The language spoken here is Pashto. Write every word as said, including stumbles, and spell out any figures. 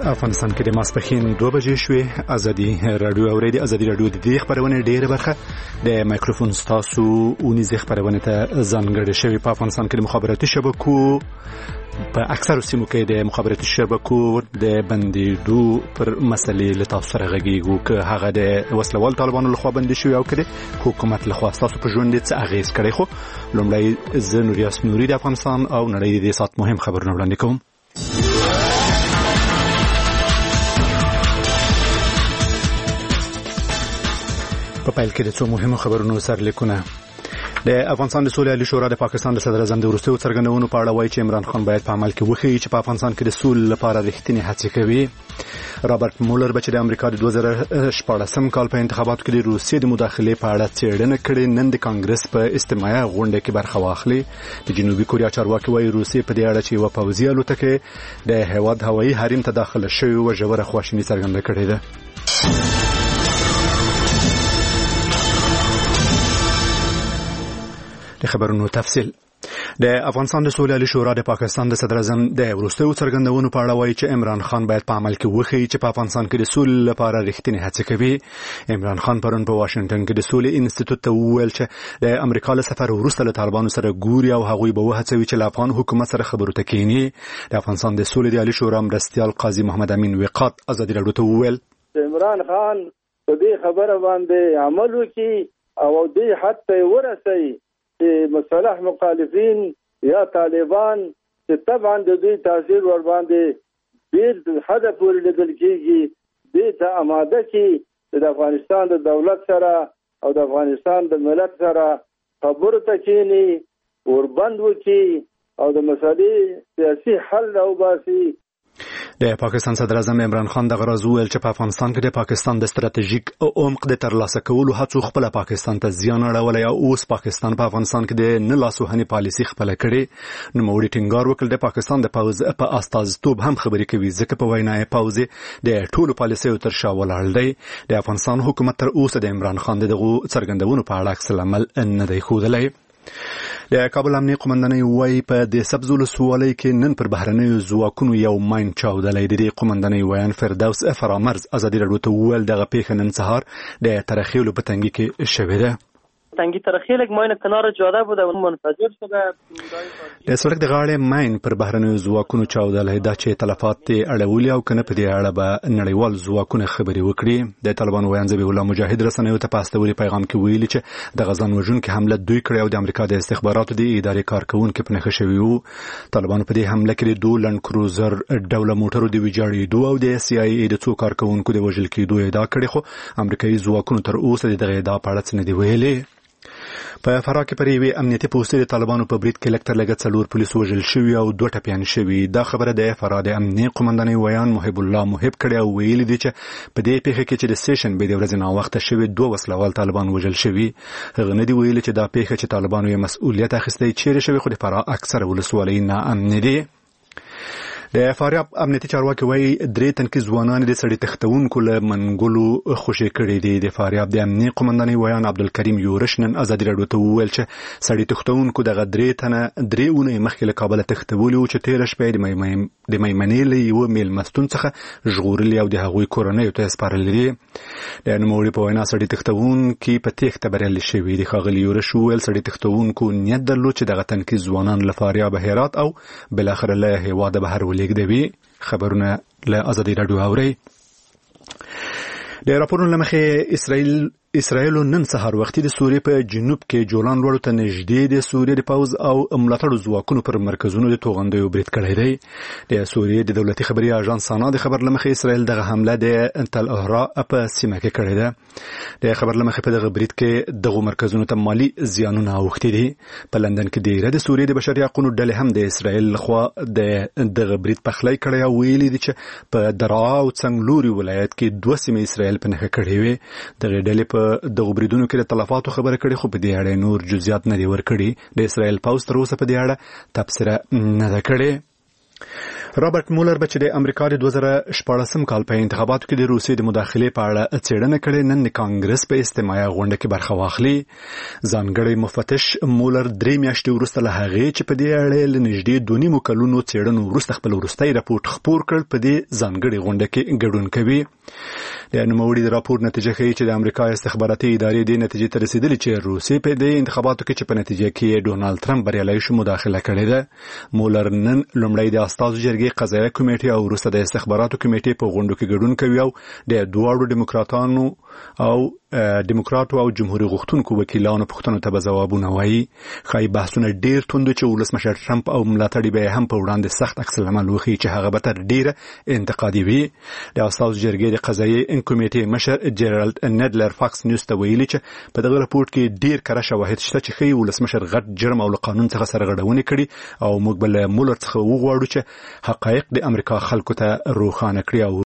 افغانستان کې د ماسپښین دوه بجې شوې. ازادي رادیو اورېدي. ازادي رادیو د دې خبرونه ډېره برخه د مایکروفون ستاسو اونیزه خبرونه ته ځانګړې شوی. په افغانستان کې د مخابراتي شبکو په اکثر سیمو کې د مخابراتي شبکو د بندیدو پر مسلې له تاسو سره غږیږو که هغه د وسلوال طالبانو لخوا بندي شوی او کړي حکومت لخوا تاسو په ژوند څه اغیز کړي. خو لومړی زه نوریاس نوري د افغانستان او نړۍ د سات مهم خبرونه وړاندې کوم. په پیل کې د څو مهمو خبرونو سرلیکونه. د افغانستان د سولې عالی شورا د پاکستان د صدر اعظم د وروستیو څرګندونو په اړه وایي چې عمران خان باید په عمل کې وښیي چې په افغانستان کې د سولې لپاره رښتینې هڅې کوي. رابرټ مولر چې د امریکا د دوه زره شپاړسم کال په انتخاباتو کې د روسیې د مداخلې په اړه څېړنه کړې، نن د کانګرس په اجتماعي غونډه کې برخه واخلي. د جنوبي کوریا چارواکي وایي روسیې په دې اړه چې یوه پوځي الوتکه د هیواد هوایي حریم ته داخله شوې وه ژوره خواشیني څرګنده کړې ده. د خبرونو تفصیل. د افغانستان د سولې عالی شورا د پاکستان د صدر اعظم د وروستیو څرګندونو په اړه وایي چې عمران خان باید په عمل کې وښیي چې په افغانستان کې د سولې لپاره رښتینې هڅې کوي. عمران خان پرون په واشنگټن کې د سولې انسټیټیوټ ته وویل چې د امریکا له سفر وروسته له طالبانو سره ګوري او هغوی به وهڅوي چې له افغان حکومت سره خبرو ته کېني. د افغانستان د سولې د عالی شورا مرستیال قاضي محمد امین وقات ازادي راډیو ته وویل عمران خان په دې خبره باندې عمل وکړي او دې حتی ورسوي مصالح مخالفین یا طالبان چې طبعا د دوی تاثیر ور باندې ډېر حد پورې لیدل کېږي دې ته آماده کړي د افغانستان د دولت سره او د افغانستان د ملت سره خبرو ته کېني، وربند وکړي او د مسالې سیاسي حل راوباسي. د پاکستان صدر اعظم عمران خان د غرض ویل چې په افغانستان کې د پاکستان د ستراتیژیک عمق د ترلاسه کولو هڅو خپل پاکستان ته زیان اړولی او اوس پاکستان په افغانستان کې د نه لاسوهنې پالیسي خپل کړي. نوموړي ټینګار وکړ د پاکستان د پوځ په استازیتوب هم خبرې کوي ځکه په وینا یې پوځ د ټولو پالیسیو تر شا ولاړ دی. د افغانستان حکومت تر اوسه د عمران خان دغه څرګندونو په اړه عکس العمل نه دی ښودلی. د کابل امنیه قومندانۍ وایي په د سبز ولسوالۍ کې نن پر بهرنیو ځواکونو یو ماین چاودلی. د دې قومندانۍ ویان فردوس فرامرز ازادي راډیو ته وویل دغه پیښه نن سهار د ترخیلو په تنګي کې شوې ده. تنگی ترخیل یک ماین کنار جاده بوده و منفجر شده. د سړک د غاړې ماین پر بهرنیو ځواکونو چاودلی دا چې تلفات اړولي او کنه په دې اړه به نړیوال ځواکونه خبرې وکړي. د طالبان ویان ذبیح الله مجاهد رسنیو ته په استولي پیغام کې ویلي چې د غزان وژونکو حمله دوی کړې او د امریکا د استخباراتو د ادارې کارکونکو په نښه شوي وو. طالبان په دې حمله کې د دوه لند کروزر ډوله موټرو د ویجاړېدو او د سی آی ای د څو کارکونکو د وژل کېدو ادعا کړې، خو امریکایي ځواکونو تر اوسه دغه ادعا په اړه څه نه دي ویلي. په فراه کې پر یوې امنیتي پوستې د طالبانو په برید کې لږ تر لږه څلور پولیس وژل شوي او دوه ټپیان شوي. دا خبره د فراه د امنیه قومندانۍ ویان محب الله محب کړی او ویلي دي چې په دې پیښه کې چې د سیشن به د ورځې ناوخته شوي دوه وسلوال طالبان وژل شوي. هغه نه دي ویلي چې دا پیښه چې طالبانو یې مسؤلیت اخیستی چیرې شوي، خو د فراه اکثره ولسوالۍ ناامنې دي. د فاریاب امنیتي چارواکي وایي درې تنکي ځوانان د سړي تښتونکو له منګولو خوشي کړي دي. د فاریاب د امنیه قومندانۍ ویان عبدالکریم یورش نن ازادي راډیو ته وویل چې سړي تښتونکو دغه درې تنه درې اونۍ مخکې له کابله تښتولي وو چې تېره شپه یې د میمنې له یوه میلمستون څخه ژغورلي او د هغوی کورنیو ته یې سپارلي دي. د نوموړي په وینا سړي تښتونکي په تېښته بریالي شوي دي. ښاغلي یورش وویل سړي تښتونکو نیت درلود چې دغه تنکي ځوانان له فاریاب هرات او بالاخره له هېواده بهر لیږدوي. خبرونه له ازادي راډیو اوري. د راپورونو لمخې اسرائیل اسرائیل نن سهار وختي د سوریې په جنوب کې جولان لوړو ته نږدې د سوریې د پوځ او ملاتړو ځواکونو پر مرکزونو د توغندیو برید کړی دی. د سوریې د دولتي خبري اژانس سانا د خبر لمخې اسرائیل دغه حمله د تل اهرا په سیمه کې کړې ده. د خبر لمخې په دغه برید کې دغه مرکزونو ته مالی زیانونه اوښتي دي. په لندن کې د د سوریې د بشري حقوقو ډلې هم د اسرائیل لخوا د دغه برید پخلی کړی او ویلي دي چې په درعا او څنګلوري ولایت کې دوه سیمې اسرائیل په نښه کړې وي. دغه ډلې په دغه بریدونو کې د تلفاتو خبره کړي، خو په دې اړه نور جزئیات نه دي ورکړي. د اسرائیل پوځ تر اوسه په دې اړه تبصره نه ده کړې. رابرټ مولر چې د امریکا د دوه زره شپاړسم کال په انتخاباتو کې د روسیې د مداخلې په اړه څېړنه کړې، نن د کانګرس په استماعي غونډه کې برخه واخلي. ځانګړی مفتش مولر درې میاشتې وروسته له هغې چې په دې اړه له نږدې دوه نیمو کلونو څېړنو وروسته خپل وروستی راپور خپور کړ، په دې ځانګړې غونډه کې ګډون کوي. د نوموړي د راپور نتیجه ښیي چې د امریکا استخباراتي ادارې دې نتیجې ته رسیدلې چې روسیې په دې انتخاباتو کې چې په نتیجه کې ډونالد ټرمپ بریالی شو مداخله کړې ده. مولر نن لومړی د استازو جرګې قضایه کمیټې او وروسته د استخباراتو کمیټې په غونډو کې ګډون کوي او د دواړو ډیموکراتانو او ډیموکراتو او جمهوریت غوښتونکو وکیلانو پوښتنو ته به ځوابونه وایي. ښایي بحثونه ډېر توند چې ولسمشر ټرمپ او ملاتړي به هم په وړاندې سخت عکس العمل وښيي چې هغه به تر ډېره انتقادي وي. د استازو جرګې د قضایي کمیټې مشر جیرالد نیډلر فاکس نیوز ته ویلي چې په دغه راپور کې ډېر کره شواهد شته چې ښیي ولسمشر غټ جرم او له قانون څخه سره غړونې کړي او موږ به له مولر څخه وغواړو چې حقایق د امریکا خلکو ته روښانه کړي او